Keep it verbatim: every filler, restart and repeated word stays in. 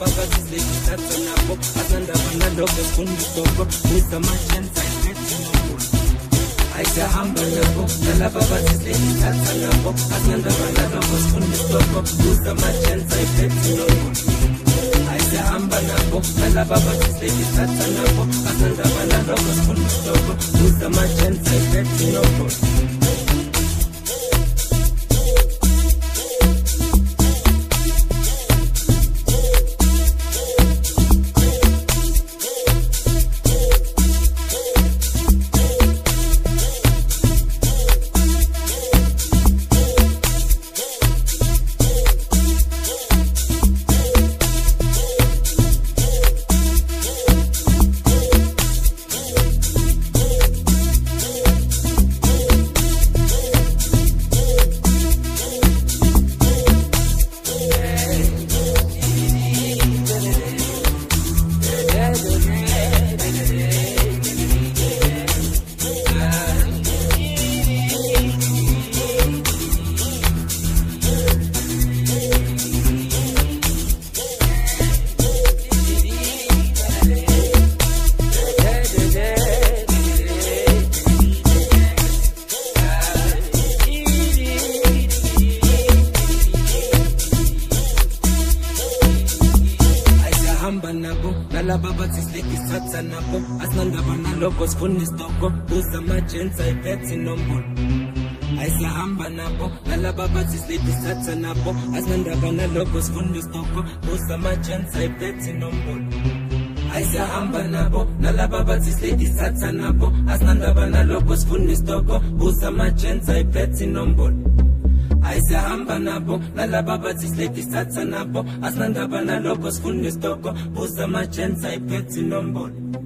nalaba bathi sledisatha nabo asandaba naloko sifuna isitoko buza amachenza ayiphethe inombolo ayisahamba nabo nalaba bathi sledisatha nabo asandaba naloko sifuna isitoko buza amachenza ayiphethe inombolo ayisahamba nabo nalaba bathi sledisatha nabo asandaba naloko sifuna isitoko buza amachenza ayiphethe inombolo nalaba bathi sledisatha nabo asandaba naloko sifuna isitoko buza amachenza ayiphethe inombolo ayisahamba nabo nalaba bathi sledisatha nabo asandaba naloko sifuna isitoko buza amachenza ayiphethe inombolo ayisahamba nabo nalaba bathi sledisatha nabo asandaba naloko sifuna isitoko buza amachenza ayiphethe inombolo ayisahamba nabo nalaba bathi sledisatha nabo asandaba naloko sifuna isitoko buza amachenza ayiphethe inombolo